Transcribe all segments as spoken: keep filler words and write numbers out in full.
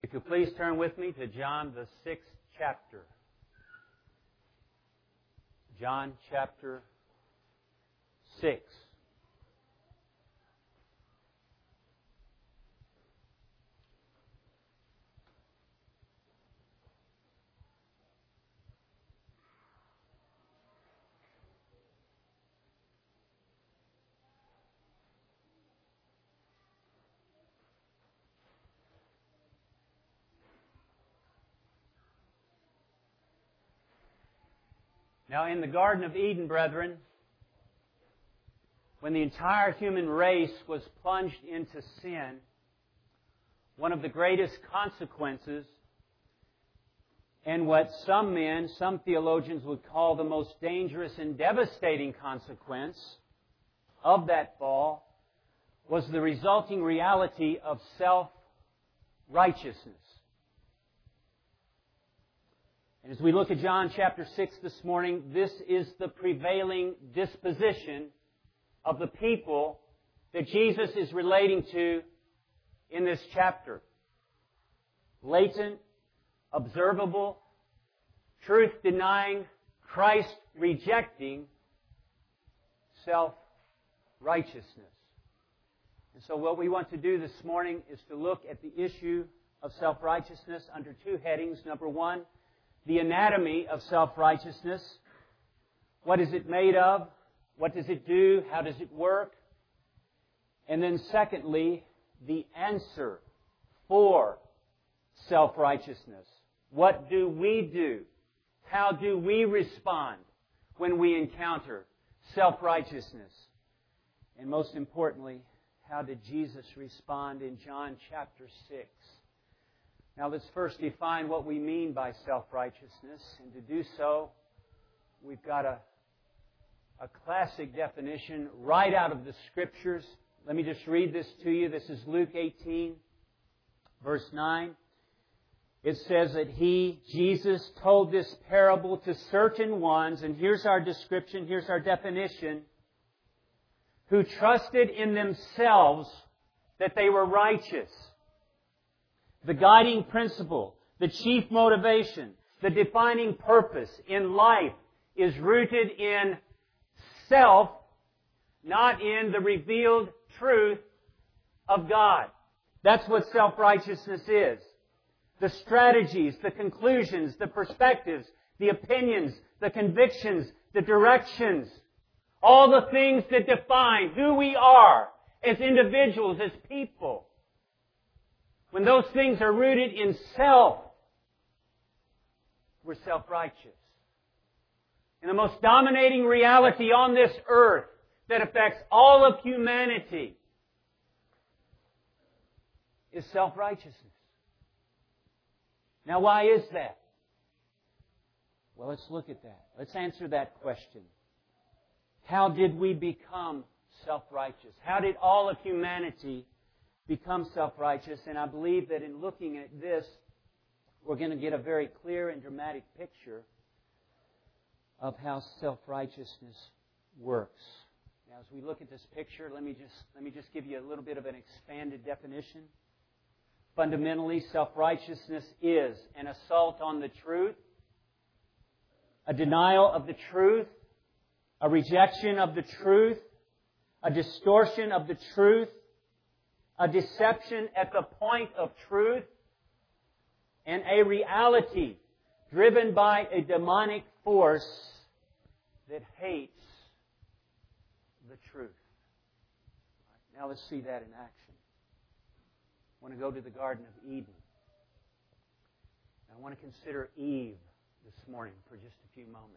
If you please turn with me to John, the sixth chapter. John chapter six. Now, in the Garden of Eden, brethren, when the entire human race was plunged into sin, one of the greatest consequences, and what some men, some theologians would call the most dangerous and devastating consequence of that fall, was the resulting reality of self-righteousness. And as we look at John chapter six this morning, this is the prevailing disposition of the people that Jesus is relating to in this chapter. Latent, observable, truth-denying, Christ-rejecting self-righteousness. And so what we want to do this morning is to look at the issue of self-righteousness under two headings. Number one, the anatomy of self-righteousness. What is it made of? What does it do? How does it work? And then secondly, the answer for self-righteousness. What do we do? How do we respond when we encounter self-righteousness? And most importantly, how did Jesus respond in John chapter six? Now let's first define what we mean by self-righteousness. And to do so, we've got a, a classic definition right out of the Scriptures. Let me just read this to you. This is Luke eighteen, verse nine. It says that He, Jesus, told this parable to certain ones, and here's our description, here's our definition, who trusted in themselves that they were righteous. The guiding principle, the chief motivation, the defining purpose in life is rooted in self, not in the revealed truth of God. That's what self-righteousness is. The strategies, the conclusions, the perspectives, the opinions, the convictions, the directions, all the things that define who we are as individuals, as people. When those things are rooted in self, we're self-righteous. And the most dominating reality on this earth that affects all of humanity is self-righteousness. Now, why is that? Well, let's look at that. Let's answer that question. How did we become self-righteous? How did all of humanity become self-righteous? And I believe that in looking at this, we're going to get a very clear and dramatic picture of how self-righteousness works. Now, as we look at this picture, let me just let me just give you a little bit of an expanded definition. Fundamentally, self-righteousness is an assault on the truth, a denial of the truth, a rejection of the truth, a distortion of the truth, a deception at the point of truth, and a reality driven by a demonic force that hates the truth. Now let's see that in action. I want to go to the Garden of Eden. I want to consider Eve this morning for just a few moments.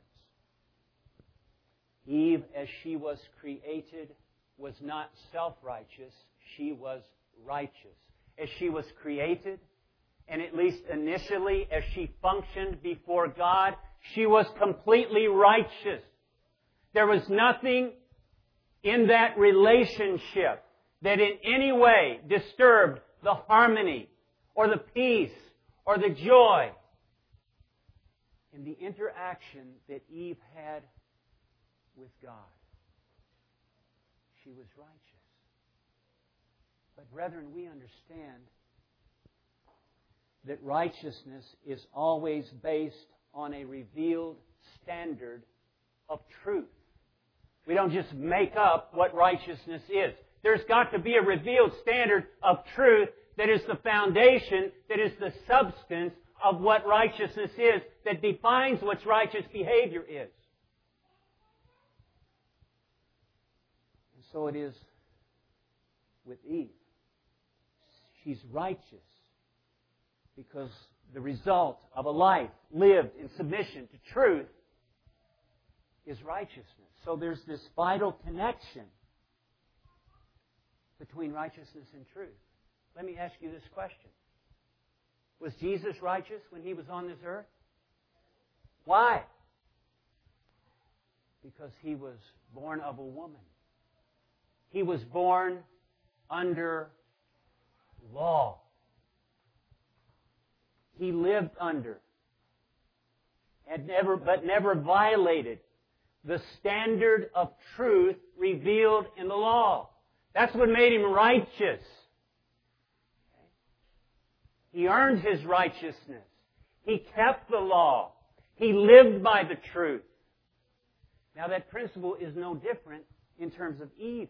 Eve, as she was created, was not self-righteous. She was righteous. As she was created, and at least initially as she functioned before God, she was completely righteous. There was nothing in that relationship that in any way disturbed the harmony or the peace or the joy in the interaction that Eve had with God. She was righteous. But brethren, we understand that righteousness is always based on a revealed standard of truth. We don't just make up what righteousness is. There's got to be a revealed standard of truth that is the foundation, that is the substance of what righteousness is, that defines what righteous behavior is. And so it is with Eve. She's righteous because the result of a life lived in submission to truth is righteousness. So there's this vital connection between righteousness and truth. Let me ask you this question. Was Jesus righteous when He was on this earth? Why? Because He was born of a woman. He was born under law. He lived under and never, but never violated the standard of truth revealed in the law. That's what made Him righteous. He earned His righteousness. He kept the law. He lived by the truth. Now that principle is no different in terms of Eve.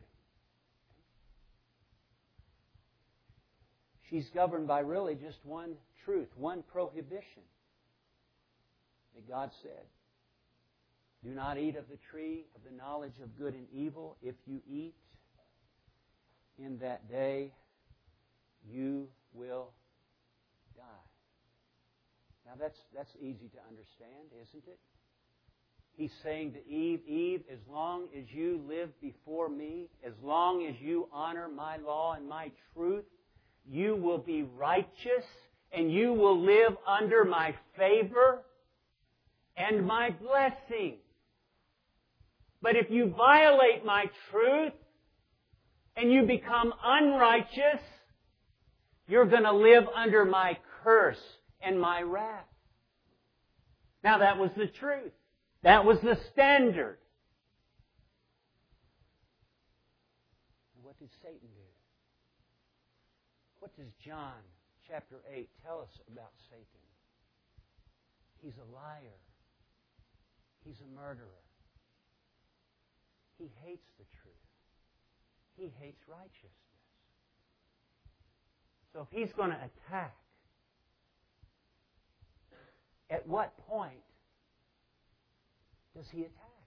She's governed by really just one truth, one prohibition that God said. Do not eat of the tree of the knowledge of good and evil. If you eat, in that day you will die. Now that's that's easy to understand, isn't it? He's saying to Eve, Eve, as long as you live before me, as long as you honor my law and my truth, you will be righteous and you will live under my favor and my blessing. But if you violate my truth and you become unrighteous, you're going to live under my curse and my wrath. Now that was the truth. That was the standard. And what did Satan do? What does John chapter eight tell us about Satan? He's a liar. He's a murderer. He hates the truth. He hates righteousness. So if he's going to attack, at what point does he attack?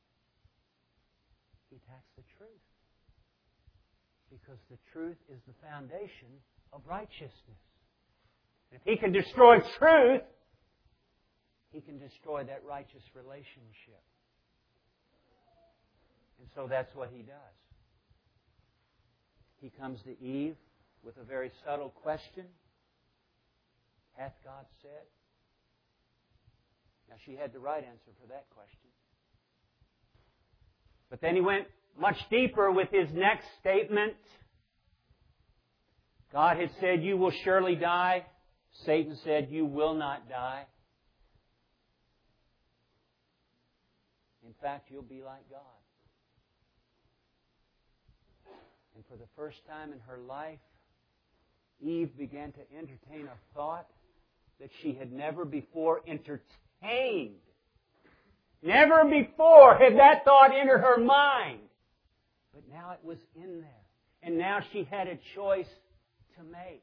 He attacks the truth. Because the truth is the foundation of righteousness. And if he can destroy truth, he can destroy that righteous relationship. And so that's what he does. He comes to Eve with a very subtle question. Hath God said? Now she had the right answer for that question. But then he went much deeper with his next statement. God had said, you will surely die. Satan said, you will not die. In fact, you'll be like God. And for the first time in her life, Eve began to entertain a thought that she had never before entertained. Never before had that thought entered her mind. But now it was in there. And now she had a choice to make.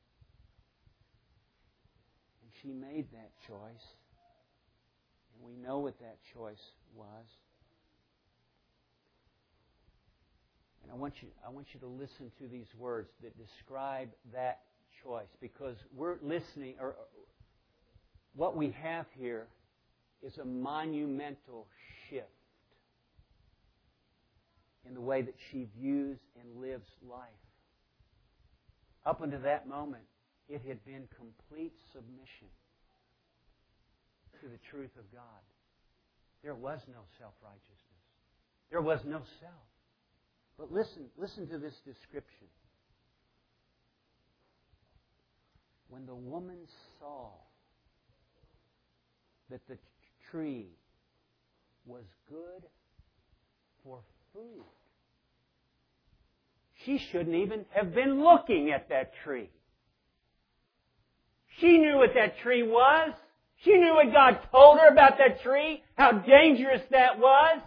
And she made that choice. And we know what that choice was. And I want you, I want you to listen to these words that describe that choice. Because we're listening, or what we have here is a monumental shift in the way that she views and lives life. Up until that moment, it had been complete submission to the truth of God. There was no self-righteousness. There was no self. But listen, listen to this description. When the woman saw that the tree was good for food, she shouldn't even have been looking at that tree. She knew what that tree was. She knew what God told her about that tree, how dangerous that was.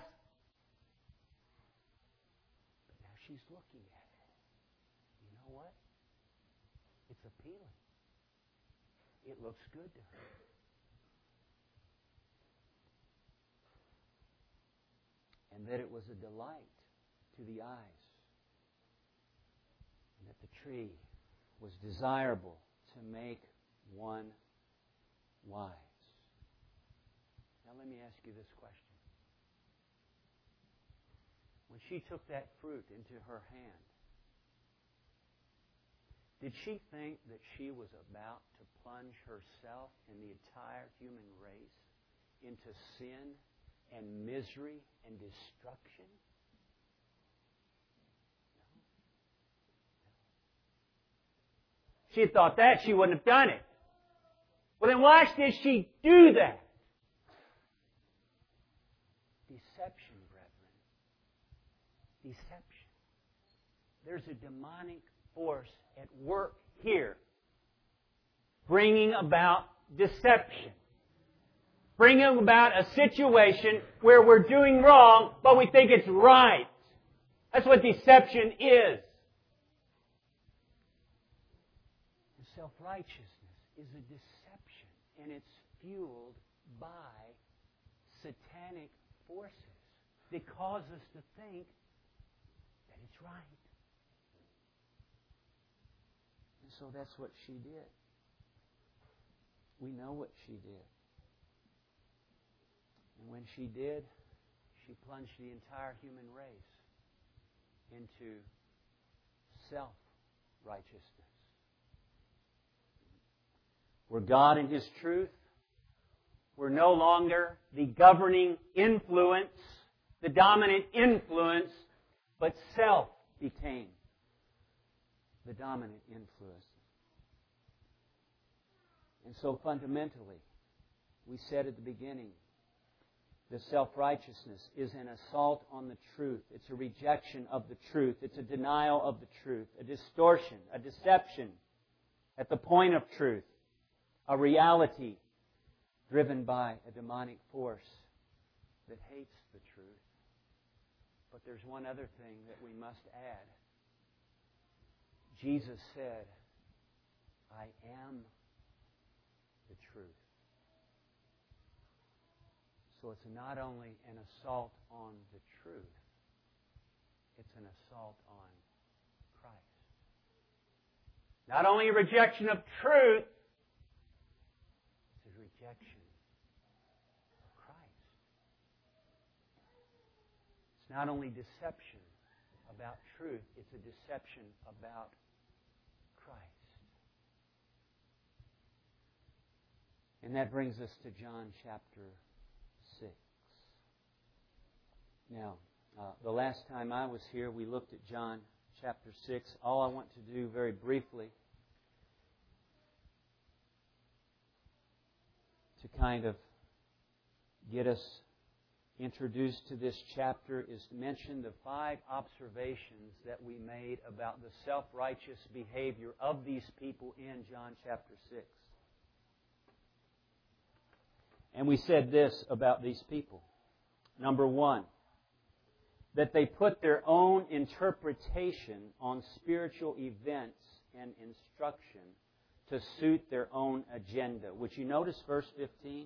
But now she's looking at it. You know what? It's appealing. It looks good to her. And that it was a delight to the eyes. And that the tree was desirable to make one wise. Now let me ask you this question. When she took that fruit into her hand, did she think that she was about to plunge herself and the entire human race into sin and misery and destruction? No. No. If she had thought that, she wouldn't have done it. Well, then why did she do that? Deception, brethren. Deception. There's a demonic force at work here, bringing about deception. Bringing about a situation where we're doing wrong, but we think it's right. That's what deception is. And self-righteousness is a deception, and it's fueled by satanic forces that cause us to think that it's right. And so that's what she did. We know what she did. And when she did, she plunged the entire human race into self-righteousness. Where God in His truth were no longer the governing influence, the dominant influence, but self became the dominant influence. And so fundamentally, we said at the beginning, the self-righteousness is an assault on the truth. It's a rejection of the truth. It's a denial of the truth, a distortion, a deception at the point of truth, a reality driven by a demonic force that hates the truth. But there's one other thing that we must add. Jesus said, I am the truth. So it's not only an assault on the truth, it's an assault on Christ. Not only a rejection of truth, it's a rejection of Christ. It's not only deception about truth, it's a deception about Christ. And that brings us to John chapter six. Now, uh, the last time I was here, we looked at John chapter six. All I want to do very briefly to kind of get us introduced to this chapter is to mention the five observations that we made about the self-righteous behavior of these people in John chapter six. And we said this about these people. Number one, that they put their own interpretation on spiritual events and instruction to suit their own agenda. Would you notice verse fifteen?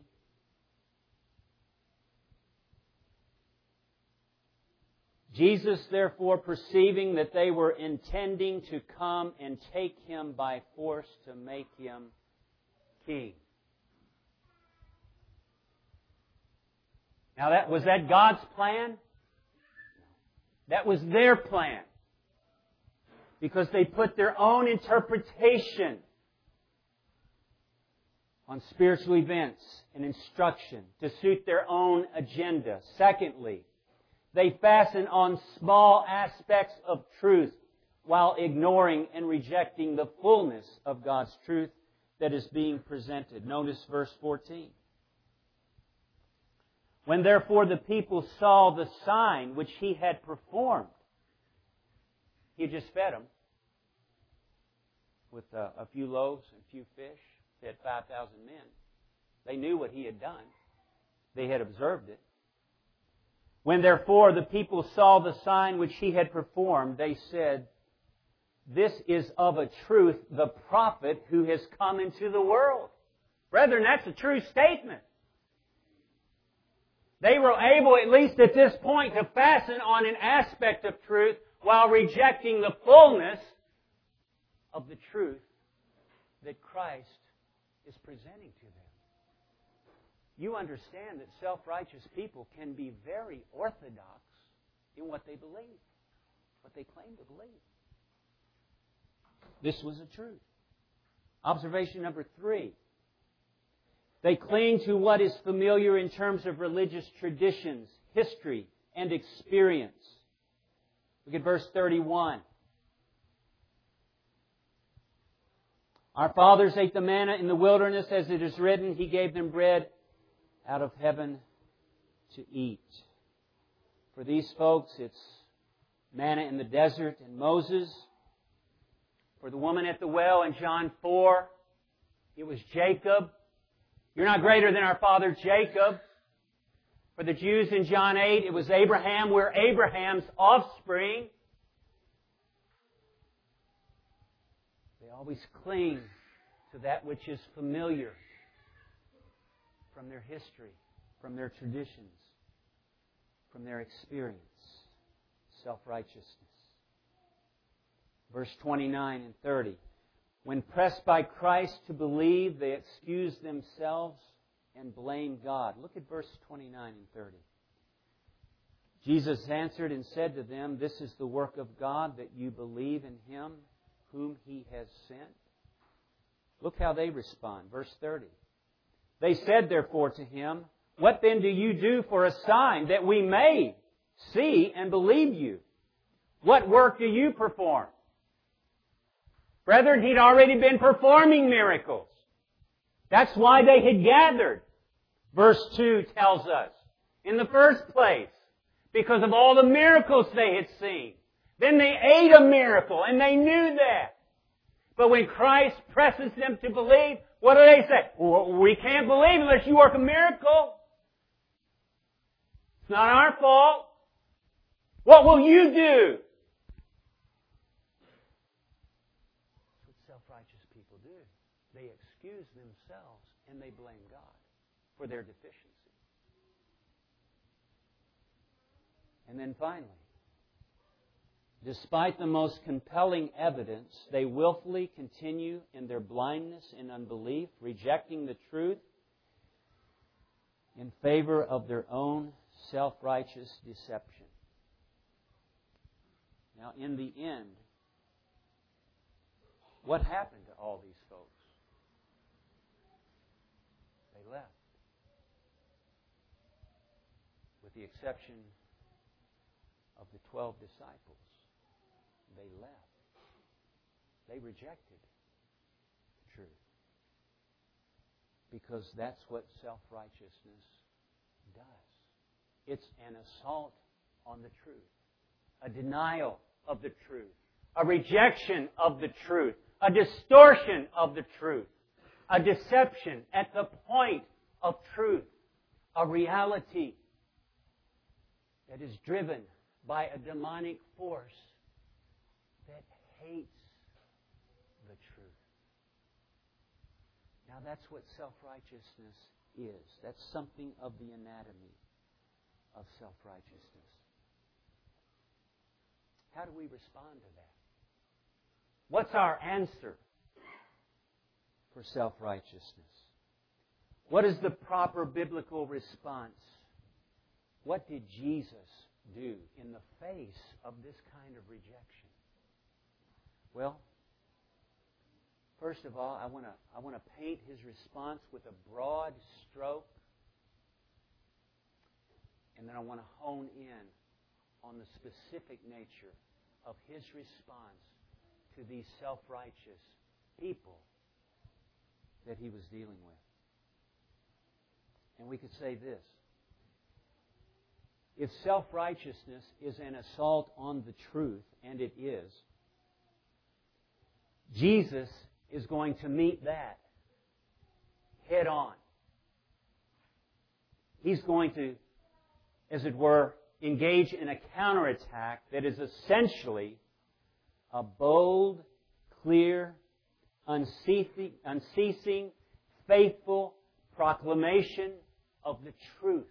Jesus, therefore, perceiving that they were intending to come and take Him by force to make Him king. Now, that was that God's plan? That was their plan. Because they put their own interpretation on spiritual events and instruction to suit their own agenda. Secondly, they fasten on small aspects of truth while ignoring and rejecting the fullness of God's truth that is being presented. Notice verse fourteen. When therefore the people saw the sign which He had performed, He just fed them with a, a few loaves and a few fish. fed five thousand men. They knew what He had done. They had observed it. When therefore the people saw the sign which He had performed, they said, "This is of a truth the prophet who has come into the world." Brethren, that's a true statement. They were able, at least at this point, to fasten on an aspect of truth while rejecting the fullness of the truth that Christ is presenting to them. You understand that self-righteous people can be very orthodox in what they believe, what they claim to believe. This was a truth. Observation number three. They cling to what is familiar in terms of religious traditions, history, and experience. Look at verse thirty-one. Our fathers ate the manna in the wilderness, as it is written, He gave them bread out of heaven to eat. For these folks, it's manna in the desert and Moses. For the woman at the well in John four, it was Jacob. You're not greater than our father Jacob. For the Jews in John eight, it was Abraham. We're Abraham's offspring. They always cling to that which is familiar from their history, from their traditions, from their experience. Self-righteousness. Verse twenty-nine and thirty. When pressed by Christ to believe, they excuse themselves and blame God. Look at verse twenty-nine and thirty. Jesus answered and said to them, "This is the work of God, that you believe in Him whom He has sent." Look how they respond. Verse thirty. They said therefore to Him, "What then do you do for a sign that we may see and believe you? What work do you perform?" Brethren, He'd already been performing miracles. That's why they had gathered. Verse two tells us, in the first place, because of all the miracles they had seen. Then they ate a miracle, and they knew that. But when Christ presses them to believe, what do they say? Well, we can't believe unless you work a miracle. It's not our fault. What will you do? Self-righteous people do. They excuse themselves and they blame God for their deficiency. And then finally, despite the most compelling evidence, they willfully continue in their blindness and unbelief, rejecting the truth in favor of their own self-righteous deception. Now, in the end, what happened to all these folks? They left. With the exception of the twelve disciples, they left. They rejected the truth. Because that's what self-righteousness does. It's an assault on the truth. A denial of the truth. A rejection of the truth. A distortion of the truth. A deception at the point of truth. A reality that is driven by a demonic force that hates the truth. Now that's what self-righteousness is. That's something of the anatomy of self-righteousness. How do we respond to that? What's our answer for self-righteousness? What is the proper biblical response? What did Jesus do in the face of this kind of rejection? Well, first of all, I want to I want to paint His response with a broad stroke, and then I want to hone in on the specific nature of His response to these self-righteous people that He was dealing with. And we could say this. If self-righteousness is an assault on the truth, and it is, Jesus is going to meet that head on. He's going to, as it were, engage in a counterattack that is essentially a bold, clear, unceasing, unceasing, faithful proclamation of the truth.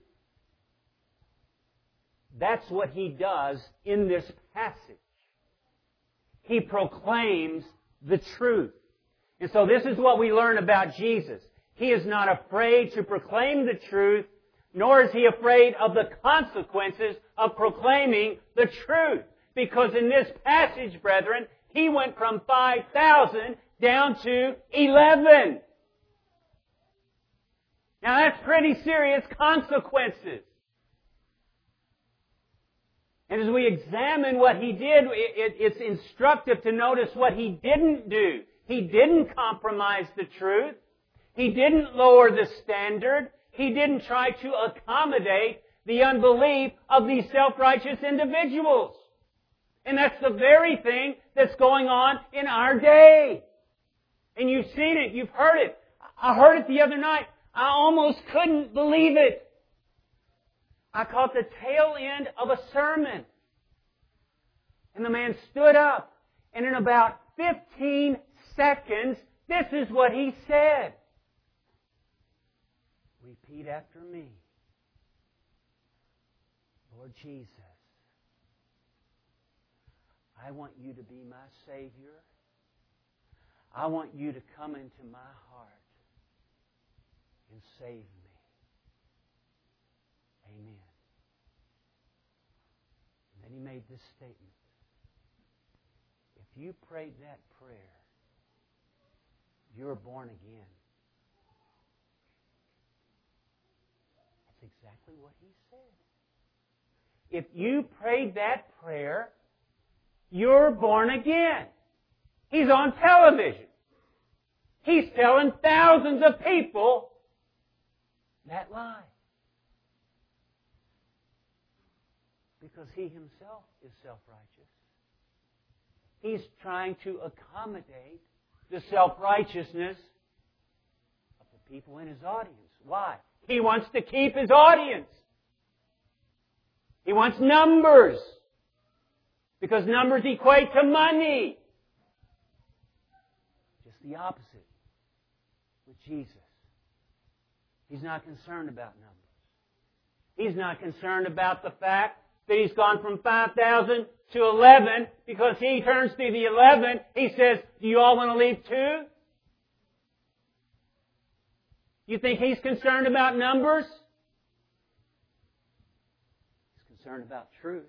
That's what he does in this passage. He proclaims the truth. And so this is what we learn about Jesus. He is not afraid to proclaim the truth, nor is He afraid of the consequences of proclaiming the truth. Because in this passage, brethren, He went from five thousand down to eleven. Now that's pretty serious consequences. And as we examine what He did, it's instructive to notice what He didn't do. He didn't compromise the truth. He didn't lower the standard. He didn't try to accommodate the unbelief of these self-righteous individuals. And that's the very thing that's going on in our day. And you've seen it. You've heard it. I heard it the other night. I almost couldn't believe it. I caught the tail end of a sermon. And the man stood up. And in about fifteen seconds, this is what he said. Repeat after me. Lord Jesus, I want You to be my Savior. I want You to come into my heart and save me. Amen. And then he made this statement. If you prayed that prayer, you're born again. That's exactly what he said. If you prayed that prayer, you're born again. He's on television. He's telling thousands of people that lie. Because he himself is self-righteous. He's trying to accommodate the self-righteousness of the people in his audience. Why? He wants to keep his audience. He wants numbers. Because numbers equate to money. Just the opposite with Jesus. He's not concerned about numbers. He's not concerned about the fact that he's gone from five thousand to eleven, because he turns to the eleven, he says, do you all want to leave too? You think he's concerned about numbers? He's concerned about truth.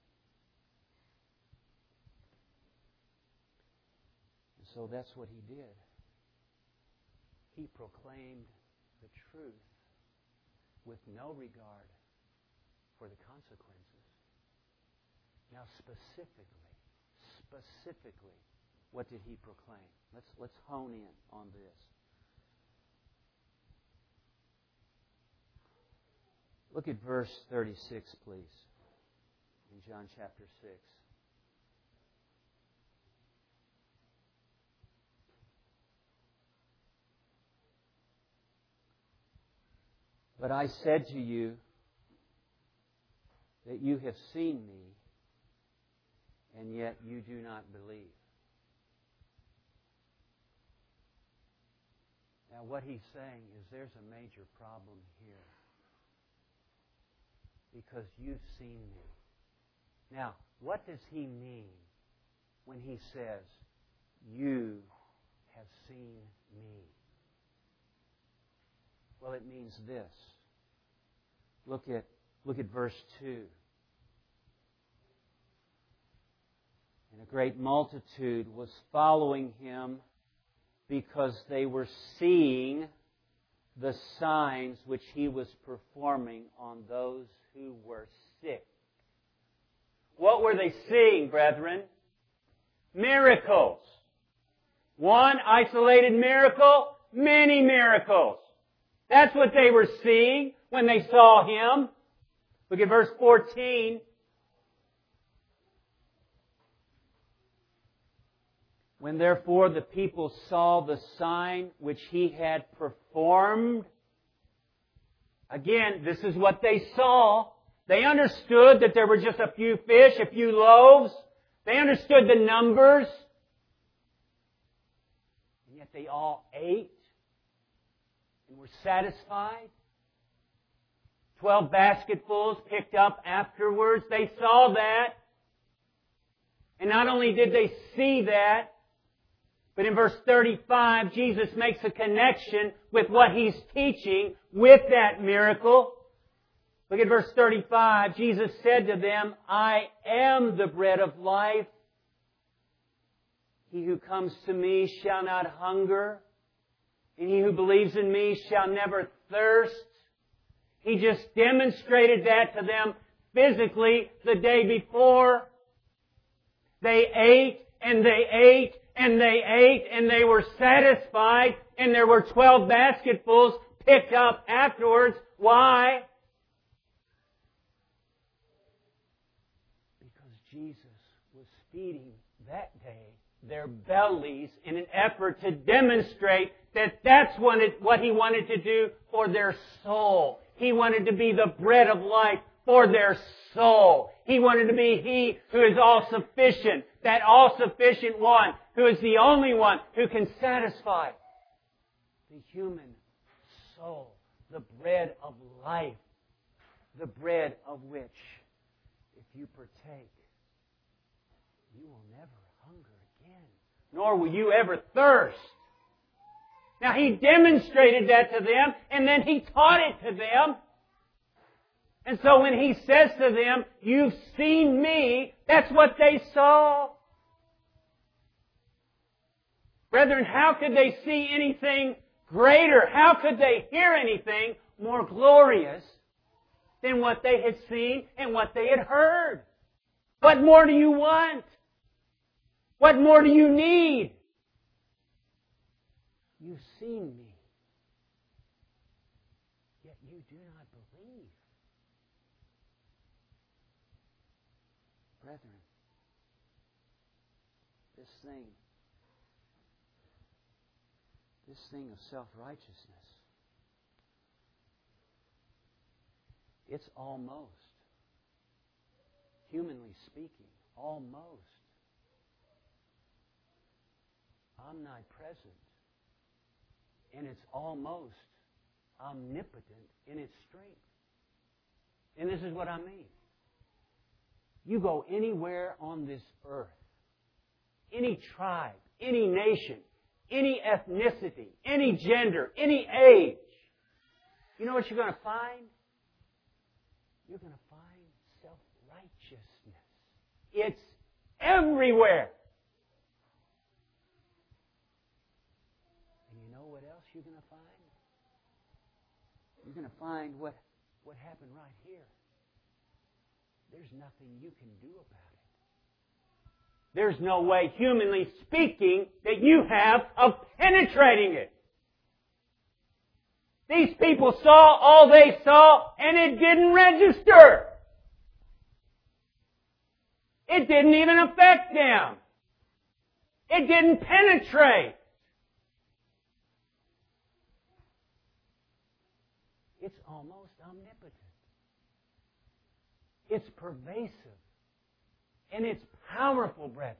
And so that's what he did. He proclaimed the truth with no regard for the consequences. Now specifically, specifically, what did he proclaim? Let's, let's hone in on this. Look at verse thirty-six, please, in John chapter six. But I said to you that you have seen me, and yet you do not believe. Now what he's saying is there's a major problem here. Because you've seen me. Now, what does he mean when he says, you have seen me? Well, it means this. Look at, look at verse two. And a great multitude was following him because they were seeing the signs which he was performing on those who were sick. What were they seeing, brethren? Miracles. One isolated miracle, many miracles. That's what they were seeing when they saw him. Look at verse fourteen. When therefore the people saw the sign which He had performed, again, this is what they saw. They understood that there were just a few fish, a few loaves. They understood the numbers. And yet they all ate and were satisfied. Twelve basketfuls picked up afterwards. They saw that. And not only did they see that, but in verse thirty-five, Jesus makes a connection with what He's teaching with that miracle. Look at verse thirty-five. Jesus said to them, I am the bread of life. He who comes to Me shall not hunger, and he who believes in Me shall never thirst. He just demonstrated that to them physically the day before. They ate and they ate and they ate and they were satisfied, and there were twelve basketfuls picked up afterwards. Why? Because Jesus was feeding that day their bellies in an effort to demonstrate that that's what, it, what He wanted to do for their soul. He wanted to be the bread of life for their soul. He wanted to be He who is all-sufficient, that all-sufficient one who is the only one who can satisfy the human soul, the bread of life, the bread of which, if you partake, you will never hunger again, nor will you ever thirst. Now, He demonstrated that to them, and then He taught it to them. And so when He says to them, you've seen Me, that's what they saw. Brethren, how could they see anything greater? How could they hear anything more glorious than what they had seen and what they had heard? What more do you want? What more do you need? You've seen Me, yet you do not believe. Brethren, this thing, this thing of self-righteousness, it's almost, humanly speaking, almost omnipresent. And it's almost omnipotent in its strength. And this is what I mean. You go anywhere on this earth, any tribe, any nation, any ethnicity, any gender, any age, you know what you're going to find? You're going to find self-righteousness. It's everywhere. You're going to find? You're going to find what, what happened right here. There's nothing you can do about it. There's no way, humanly speaking, that you have of penetrating it. These people saw all they saw, and it didn't register. It didn't even affect them. It didn't penetrate. It's almost omnipotent. It's pervasive. And it's powerful, brethren.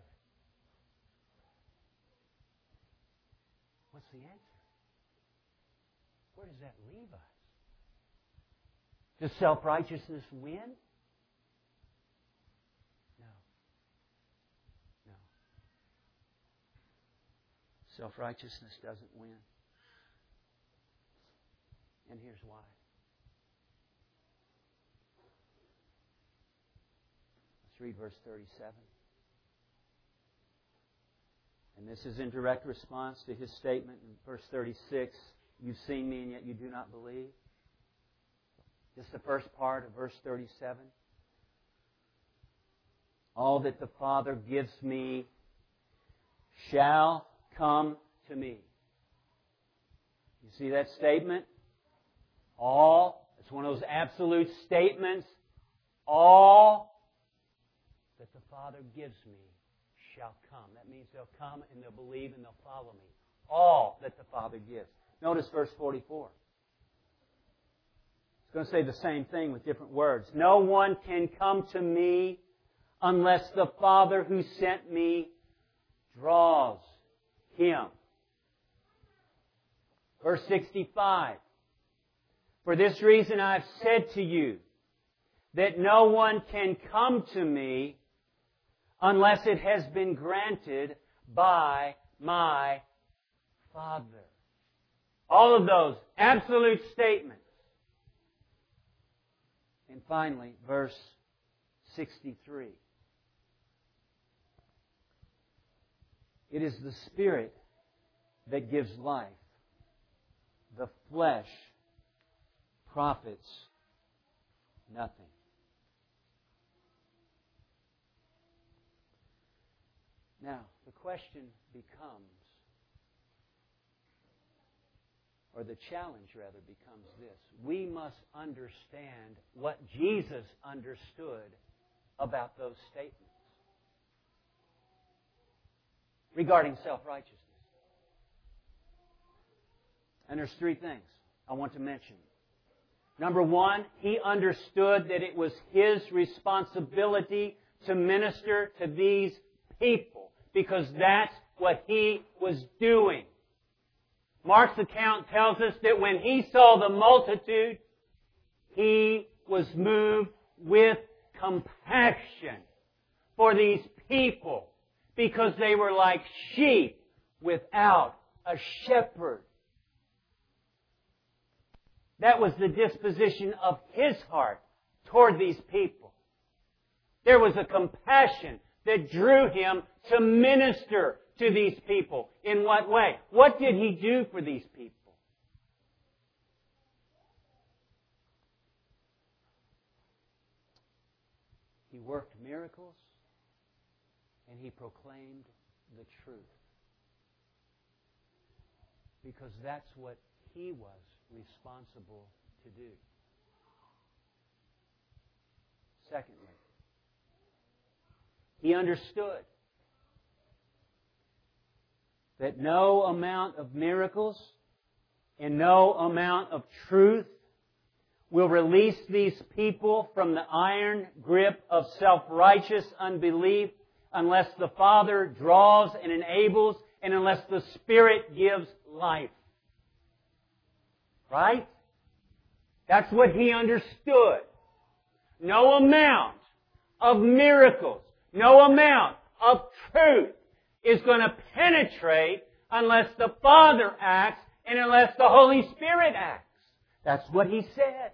What's the answer? Where does that leave us? Does self-righteousness win? No. No. Self-righteousness doesn't win. And here's why. Let's read verse thirty-seven. And this is in direct response to His statement in verse thirty-six. You've seen Me and yet you do not believe. Just the first part of verse thirty-seven. All that the Father gives Me shall come to Me. You see that statement? All, it's one of those absolute statements. All that the Father gives Me shall come. That means they'll come and they'll believe and they'll follow me. All that the Father gives. Notice verse forty-four. It's going to say the same thing with different words. No one can come to me unless the Father who sent me draws him. Verse sixty-five. For this reason I have said to you that no one can come to me unless it has been granted by my Father. All of those absolute statements. And finally, verse sixty-three. It is the Spirit that gives life. The flesh profits nothing. Now, the question becomes, or the challenge rather becomes this. We must understand what Jesus understood about those statements regarding self-righteousness. And there's three things I want to mention. Number one, He understood that it was His responsibility to minister to these people because that's what He was doing. Mark's account tells us that when He saw the multitude, He was moved with compassion for these people because they were like sheep without a shepherd. That was the disposition of His heart toward these people. There was a compassion that drew Him to minister to these people. In what way? What did He do for these people? He worked miracles and He proclaimed the truth. Because that's what He was responsible to do. Secondly, He understood that no amount of miracles and no amount of truth will release these people from the iron grip of self-righteous unbelief unless the Father draws and enables and unless the Spirit gives life. Right? That's what He understood. No amount of miracles, no amount of truth is going to penetrate unless the Father acts and unless the Holy Spirit acts. That's what He said.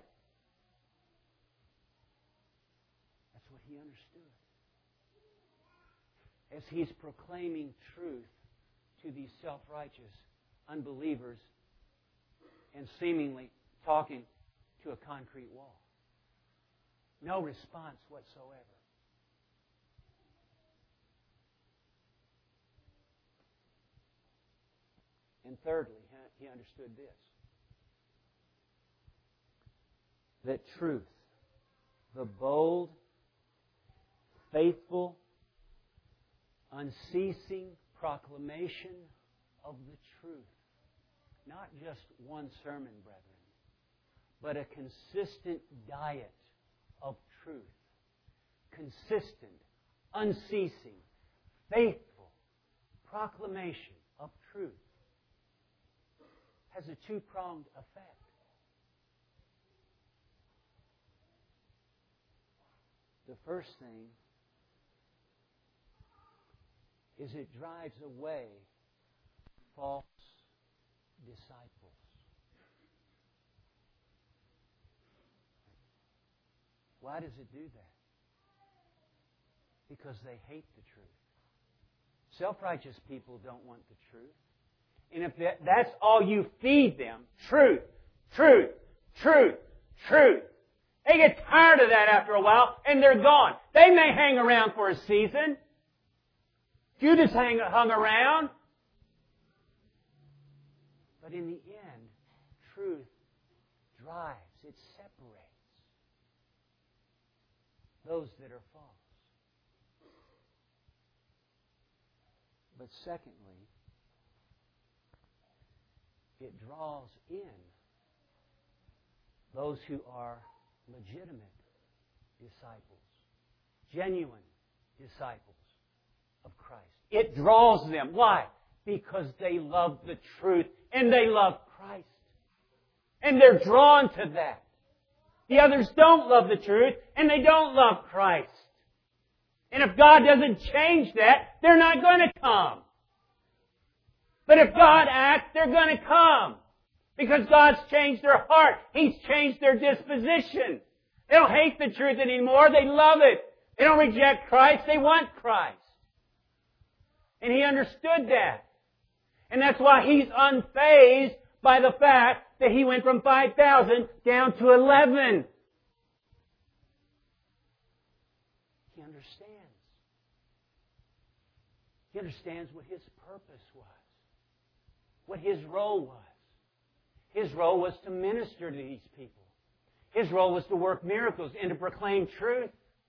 That's what He understood. As He's proclaiming truth to these self-righteous unbelievers and seemingly talking to a concrete wall. No response whatsoever. And thirdly, He understood this. That truth, the bold, faithful, unceasing proclamation of the truth, not just one sermon, brethren, but a consistent diet of truth. Consistent, unceasing, faithful proclamation of truth has a two-pronged effect. The first thing is it drives away false disciples. Why does it do that? Because they hate the truth. Self-righteous people don't want the truth. And if that, that's all you feed them, truth, truth, truth, truth, they get tired of that after a while and they're gone. They may hang around for a season. Judas hang, hung around. But in the end, truth drives, it separates those that are false. But secondly, it draws in those who are legitimate disciples, genuine disciples of Christ. It draws them. Why? Because they love the truth and they love Christ. And they're drawn to that. The others don't love the truth and they don't love Christ. And if God doesn't change that, they're not going to come. But if God acts, they're going to come. Because God's changed their heart. He's changed their disposition. They don't hate the truth anymore. They love it. They don't reject Christ. They want Christ. And He understood that. And that's why He's unfazed by the fact that He went from five thousand down to eleven. He understands. He understands what His purpose was. What His role was. His role was to minister to these people. His role was to work miracles and to proclaim truth.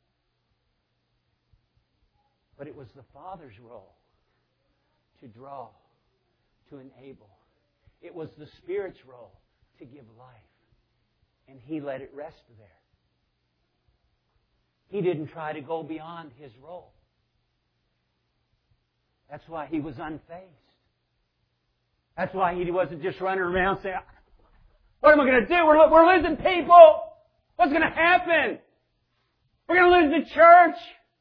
But it was the Father's role to draw, to enable. It was the Spirit's role to give life. And He let it rest there. He didn't try to go beyond His role. That's why He was unfazed. That's why He wasn't just running around saying, what am I going to do? We're, we're losing people. What's going to happen? We're going to lose the church.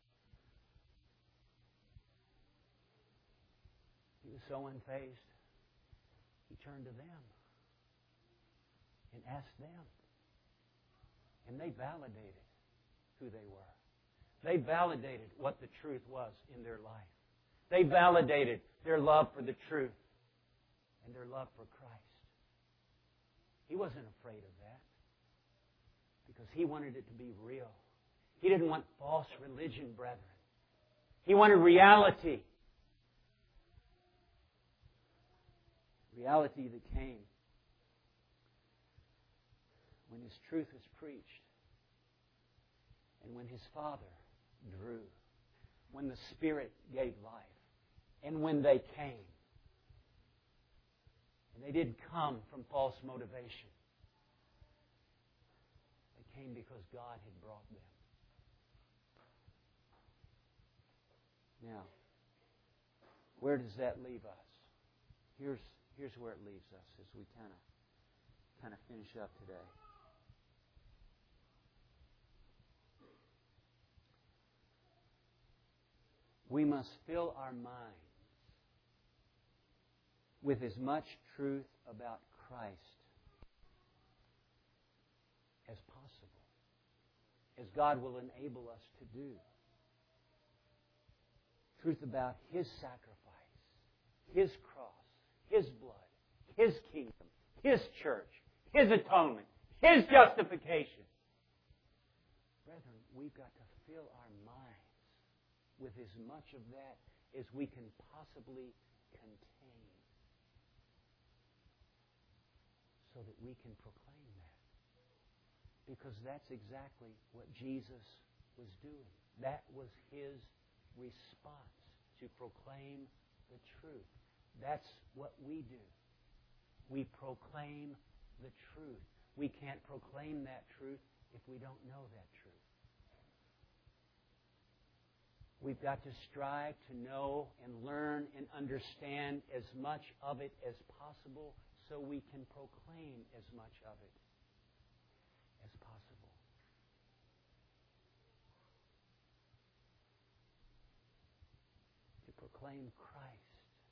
He was so unfazed. He turned to them and asked them. And they validated who they were. They validated what the truth was in their life. They validated their love for the truth and their love for Christ. He wasn't afraid of that because He wanted it to be real. He didn't want false religion, brethren. He wanted reality. Reality that came when His truth was preached and when His Father drew, when the Spirit gave life, and when they came. And they didn't come from false motivation. They came because God had brought them. Now, where does that leave us? Here's, here's where it leaves us as we kind of kind of finish up today. We must fill our minds with as much truth about Christ as possible, as God will enable us to do. Truth about His sacrifice, His cross, His blood, His kingdom, His church, His atonement, His justification. Brethren, we've got to fill our minds with as much of that as we can possibly contain, so that we can proclaim that. Because that's exactly what Jesus was doing. That was His response, to proclaim the truth. That's what we do. We proclaim the truth. We can't proclaim that truth if we don't know that truth. We've got to strive to know and learn and understand as much of it as possible so we can proclaim as much of it as possible. To proclaim Christ.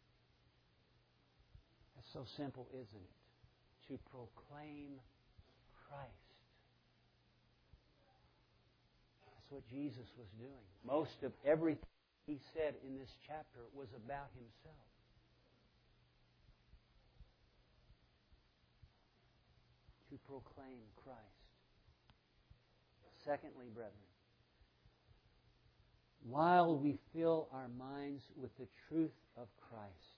That's so simple, isn't it? To proclaim Christ. That's what Jesus was doing. Most of everything He said in this chapter was about Himself. To proclaim Christ. Secondly, brethren, while we fill our minds with the truth of Christ,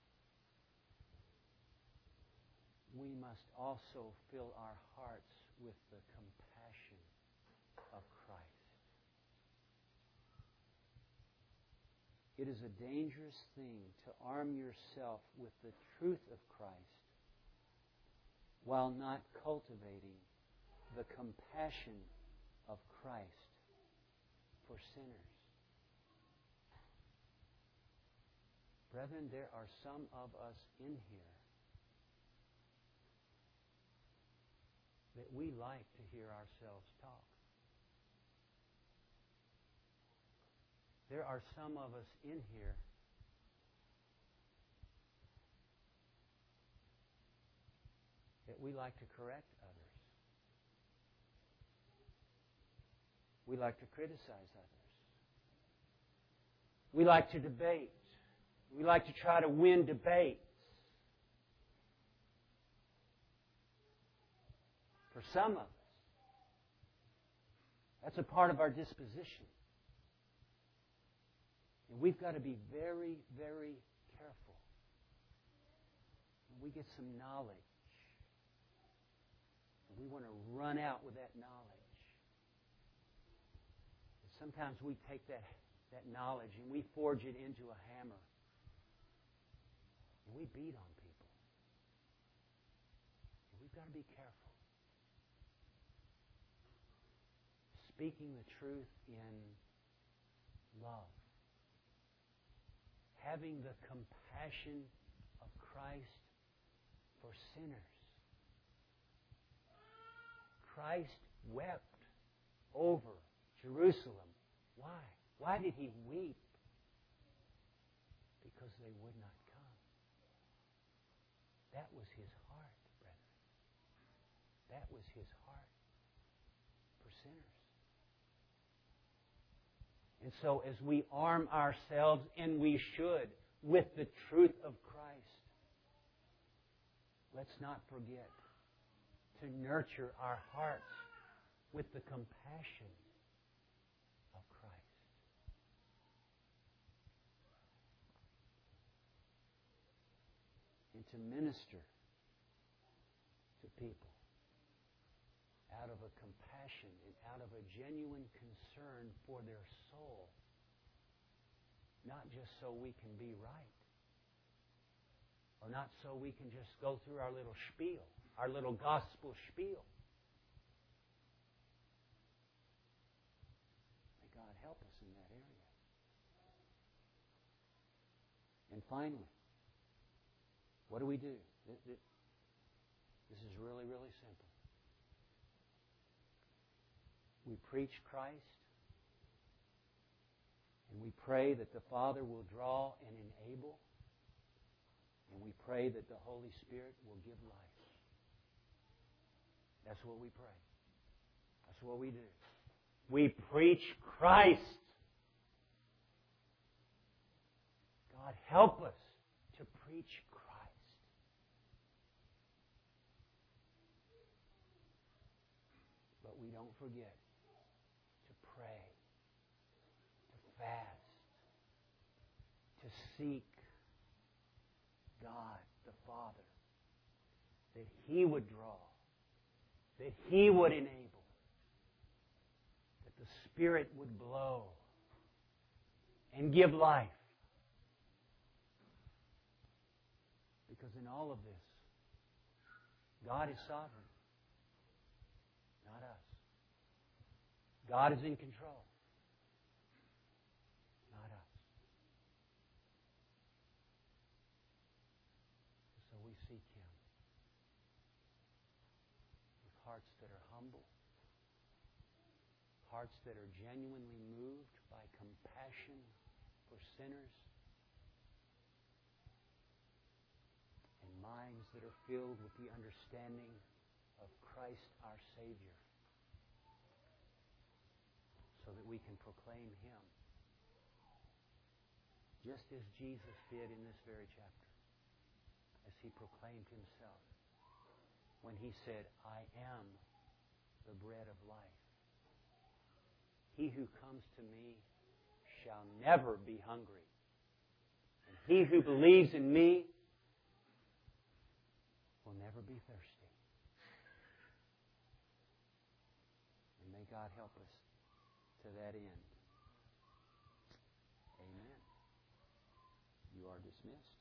we must also fill our hearts with the compassion of Christ. It is a dangerous thing to arm yourself with the truth of Christ while not cultivating the compassion of Christ for sinners. Brethren, there are some of us in here that we like to hear ourselves talk. There are some of us in here that we like to correct others. We like to criticize others. We like to debate. We like to try to win debates. For some of us, that's a part of our disposition. And we've got to be very, very careful. When we get some knowledge, and we want to run out with that knowledge. And sometimes we take that, that knowledge and we forge it into a hammer. And we beat on people. And we've got to be careful. Speaking the truth in love. Having the compassion of Christ for sinners. Christ wept over Jerusalem. Why? Why did He weep? Because they would not come. That was His heart, brethren. That was His heart for sinners. And so as we arm ourselves, and we should, with the truth of Christ, let's not forget to nurture our hearts with the compassion of Christ. And to minister to people out of a compassion and out of a genuine concern for their soul. Not just so we can be right. Or not so we can just go through our little spiel, our little gospel spiel. May God help us in that area. And finally, what do we do? This is really, really simple. We preach Christ, and we pray that the Father will draw and enable, and we pray that the Holy Spirit will give life. That's what we pray. That's what we do. We preach Christ. God, help us to preach Christ. But we don't forget pray, to fast, to seek God the Father, that He would draw, that He would enable, that the Spirit would blow and give life. Because in all of this, God is sovereign, not us. God is in control, not us. So we seek Him with hearts that are humble, hearts that are genuinely moved by compassion for sinners, and minds that are filled with the understanding of Christ our Savior, so that we can proclaim Him just as Jesus did in this very chapter, as He proclaimed Himself when He said, I am the bread of life. He who comes to me shall never be hungry, and he who believes in me will never be thirsty. And may God help us to that end. Amen. You are dismissed.